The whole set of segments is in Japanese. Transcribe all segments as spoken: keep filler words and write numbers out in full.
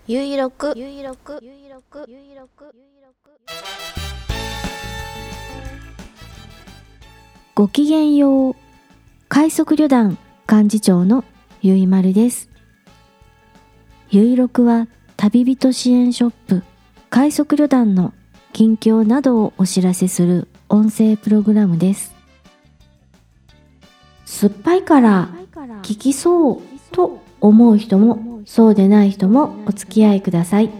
ゆいろくゆいろくゆいろくゆいろくごきげんよう。快速旅団幹事長のゆいまるです。ゆいろくは旅人支援ショップ快速旅団の近況などをお知らせする音声プログラムです。酸っぱいから聞きそうと思う人もそうでない人もお付き合いください。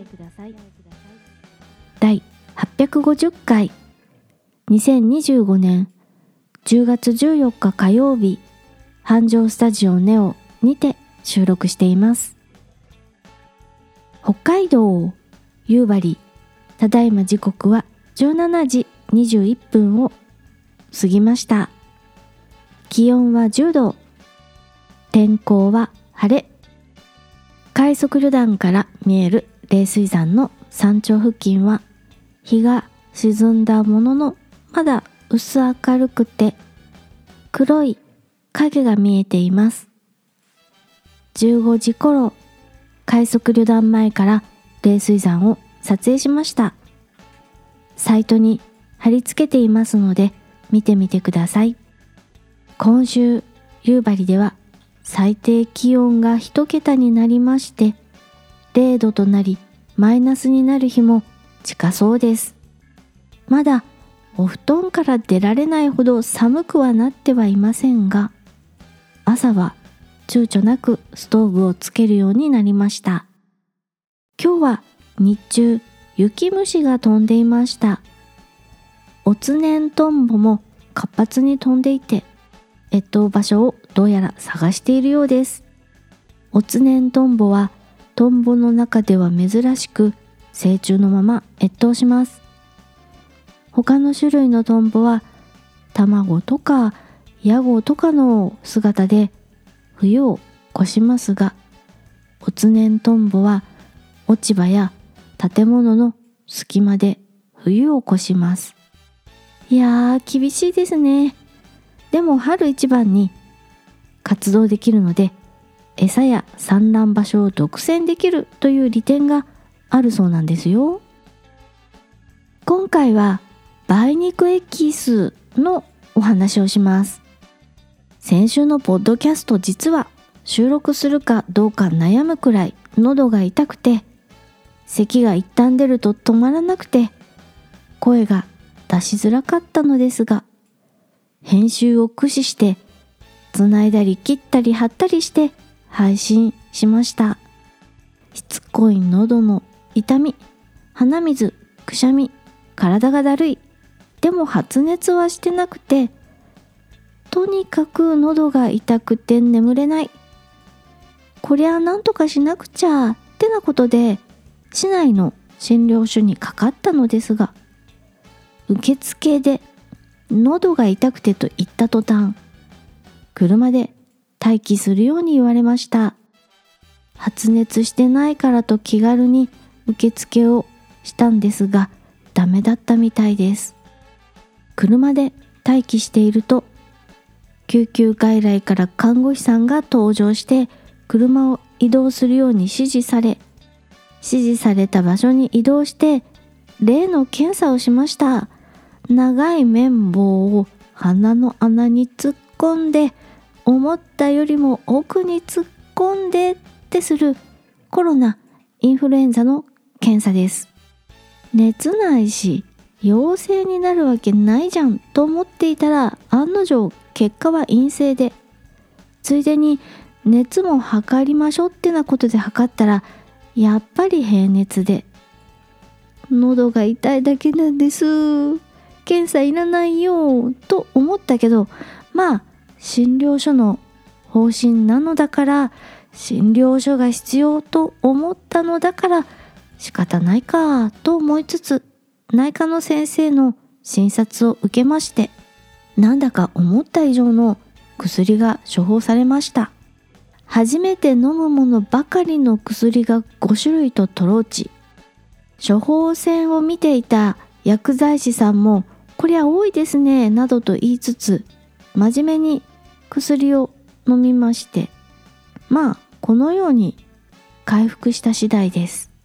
だいはっぴゃくごじゅっかいにせんにじゅうごねんじゅうがつじゅうよっか火曜日、繁盛スタジオネオにて収録しています。北海道夕張、ただいま時刻はじゅうしちじにじゅういっぷんを過ぎました。気温はじゅうど、天候は晴れ。快速旅団から見える冷水山の山頂付近は日が沈んだもののまだ薄明るくて黒い影が見えています。じゅうごじ頃、快速旅団前から冷水山を撮影しました。サイトに貼り付けていますので見てみてください。今週夕張では最低気温が一桁になりましてれいどとなりマイナスになる日も近そうです。まだお布団から出られないほど寒くはなってはいませんが、朝は躊躇なくストーブをつけるようになりました。今日は日中雪虫が飛んでいました。オツネントンボも活発に飛んでいて越冬場所をどうやら探しているようです。オツネントンボはトンボの中では珍しく成虫のまま越冬します。他の種類のトンボは卵とかヤゴとかの姿で冬を越しますが、オツネントンボは落ち葉や建物の隙間で冬を越します。いやー厳しいですね。でも春一番に活動できるので餌や産卵場所を独占できるという利点があるそうなんですよ。今回は梅肉エキスのお話をします。先週のポッドキャスト、実は収録するかどうか悩むくらい喉が痛くて、咳が一旦出ると止まらなくて声が出しづらかったのですが、編集を駆使してつないだり切ったり貼ったりして配信しました。しつこい喉の痛み、鼻水、くしゃみ、体がだるい、でも発熱はしてなくて、とにかく喉が痛くて眠れない、こりゃなんとかしなくちゃってなことで市内の診療所にかかったのですが、受付で喉が痛くてと言った途端、車で待機するように言われました。発熱してないからと気軽に受付をしたんですが、ダメだったみたいです。車で待機していると、救急外来から看護師さんが登場して車を移動するように指示され、指示された場所に移動して例の検査をしました。長い綿棒を鼻の穴に突っ込んで、思ったよりも奥に突っ込んでってするコロナインフルエンザの検査です。熱ないし陽性になるわけないじゃんと思っていたら、案の定結果は陰性で、ついでに熱も測りましょうってなことで測ったら、やっぱり平熱で、喉が痛いだけなんです、検査いらないよと思ったけど、まあ診療所の方針なのだから、診療所が必要と思ったのだから仕方ないかと思いつつ、内科の先生の診察を受けまして、なんだか思った以上の薬が処方されました。初めて飲むものばかりの薬がごしゅるいとトローチ。処方箋を見ていた薬剤師さんも、こりゃ多いですねなどと言いつつ、真面目に薬を飲みまして、まあこのように回復した次第です。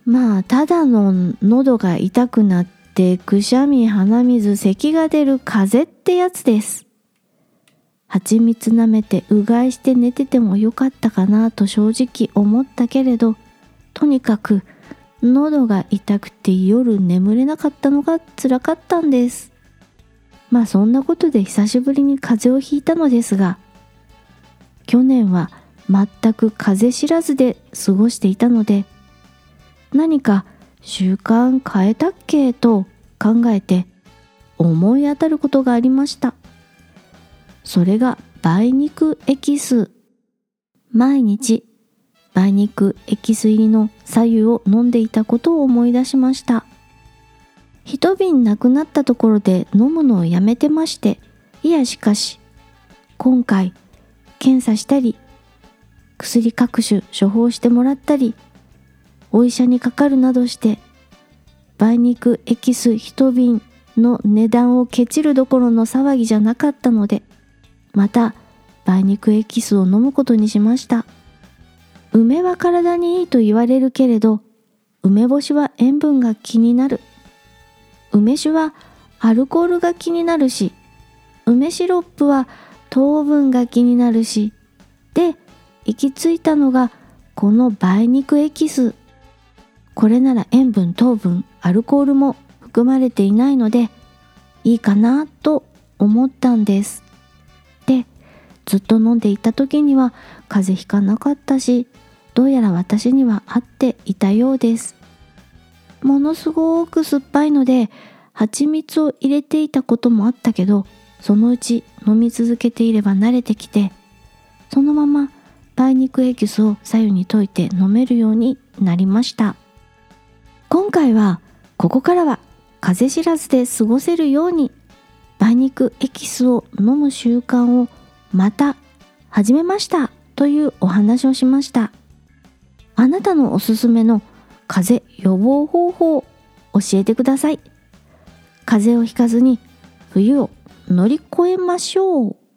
まあただの喉が痛くなってくしゃみ、鼻水、咳が出る風邪ってやつです。蜂蜜舐めてうがいして寝ててもよかったかなと正直思ったけれど、とにかく喉が痛くて夜眠れなかったのが辛かったんです。まあそんなことで久しぶりに風邪をひいたのですが、去年は全く風邪知らずで過ごしていたので、何か習慣変えたっけと考えて思い当たることがありました。それが梅肉エキス。毎日梅肉エキス入りの白湯を飲んでいたことを思い出しました。一瓶なくなったところで飲むのをやめてまして、いやしかし今回検査したり薬各種処方してもらったりお医者にかかるなどして、梅肉エキス一瓶の値段をケチるどころの騒ぎじゃなかったので、また梅肉エキスを飲むことにしました。梅は体にいいと言われるけれど、梅干しは塩分が気になる。梅酒はアルコールが気になるし、梅シロップは糖分が気になるし、で行き着いたのがこの梅肉エキス。これなら塩分、糖分、アルコールも含まれていないのでいいかなと思ったんです。で、ずっと飲んでいた時には風邪ひかなかったし、どうやら私には合っていたようです。ものすごく酸っぱいので蜂蜜を入れていたこともあったけど、そのうち飲み続けていれば慣れてきて、そのまま梅肉エキスを白湯に溶いて飲めるようになりました。今回はここからは風邪知らずで過ごせるように梅肉エキスを飲む習慣をまた始めましたというお話をしました。あなたのおすすめの風邪予防方法を教えてください。風邪をひかずに冬を乗り越えましょう。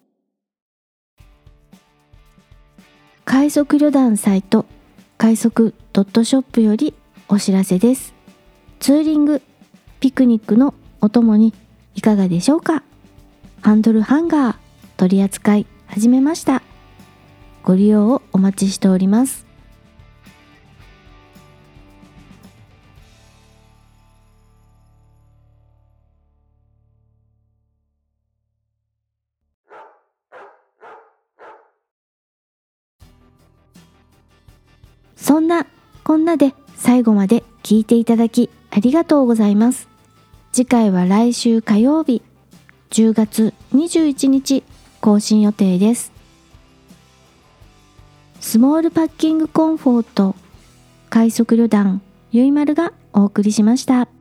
快速旅団サイト快速ドットショップよりお知らせです。ツーリング、ピクニックのお供にいかがでしょうか。ハンドルハンガー取り扱い始めました。ご利用をお待ちしております。そんなこんなで最後まで聞いていただきありがとうございます。次回は来週火曜日じゅうがつにじゅういちにち更新予定です。スモールパッキングコンフォート快速旅団ゆいまるがお送りしました。